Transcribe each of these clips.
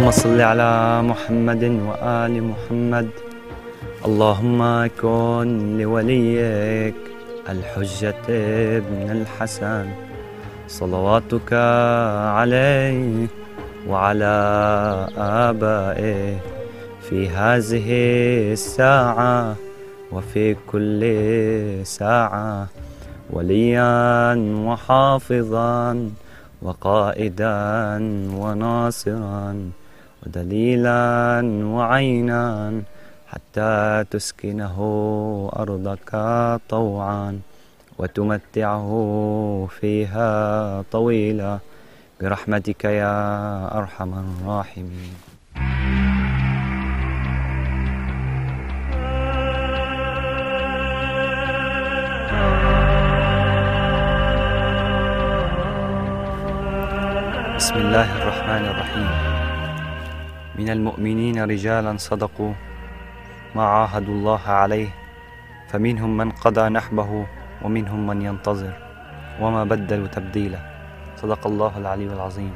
اللهم صل على محمد وآل محمد. اللهم كن لوليك الحجة ابن الحسن صلواتك عليه وعلى آبائه في هذه الساعة وفي كل ساعة، وليا وحافظا وقائدا وناصرا ودليلا وعينا، حتى تسكنه أرضك طوعا وتمتعه فيها طويلا برحمتك يا أرحم الراحمين. بسم الله الرحمن الرحيم. من المؤمنين رجالا صدقوا ما عاهدوا الله عليه، فمنهم من قضى نحبه ومنهم من ينتظر وما بدلوا تبديلا. صدق الله العلي العظيم.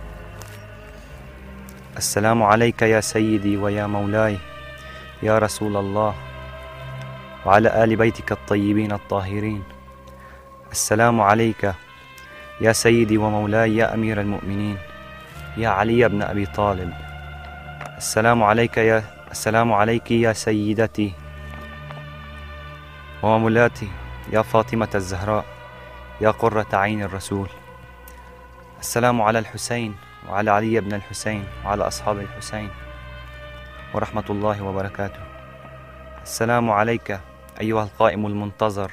السلام عليك يا سيدي ويا مولاي يا رسول الله، وعلى آل بيتك الطيبين الطاهرين. السلام عليك يا سيدي ومولاي يا أمير المؤمنين يا علي بن أبي طالب. السلام عليك يا سيدتي ومولاتي يا فاطمة الزهراء يا قرة عين الرسول. السلام على الحسين وعلى علي بن الحسين وعلى أصحاب الحسين ورحمة الله وبركاته. السلام عليك أيها القائم المنتظر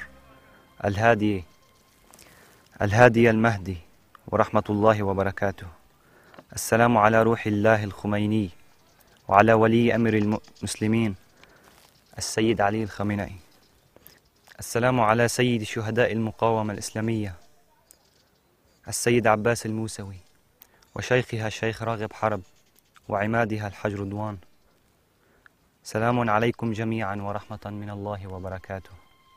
الهادي المهدي ورحمة الله وبركاته. السلام على روح الله الخميني وعلى ولي أمر المسلمين السيد علي الخامنئي. السلام على سيد شهداء المقاومة الإسلامية السيد عباس الموسوي وشيخها الشيخ راغب حرب وعمادها الحاج رضوان. سلام عليكم جميعا ورحمة من الله وبركاته.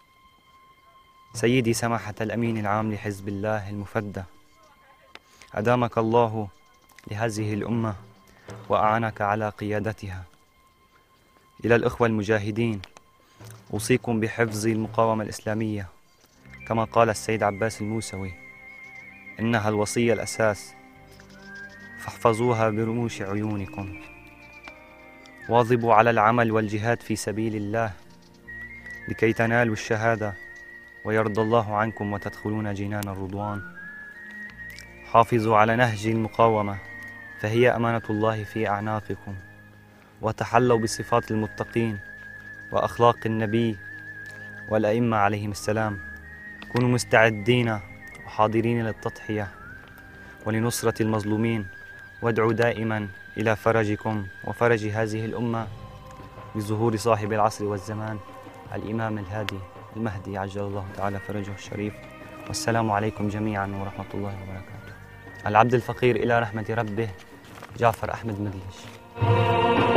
سيدي سماحة الأمين العام لحزب الله المفدى، أدامك الله لهذه الأمة وأعانك على قيادتها. إلى الأخوة المجاهدين، أوصيكم بحفظ المقاومة الإسلامية كما قال السيد عباس الموسوي: إنها الوصية الأساس، فاحفظوها برموش عيونكم. واظبوا على العمل والجهاد في سبيل الله لكي تنالوا الشهادة ويرضى الله عنكم وتدخلون جنان الرضوان. حافظوا على نهج المقاومة فهي أمانة الله في أعناقكم، وتحلوا بصفات المتقين وأخلاق النبي والأئمة عليهم السلام. كونوا مستعدين وحاضرين للتضحية ولنصرة المظلومين، وادعوا دائما إلى فرجكم وفرج هذه الأمة بظهور صاحب العصر والزمان الإمام الهادي المهدي عجل الله تعالى فرجه الشريف. والسلام عليكم جميعا ورحمة الله وبركاته. العبد الفقير إلى رحمة ربه، جعفر أحمد مدلج.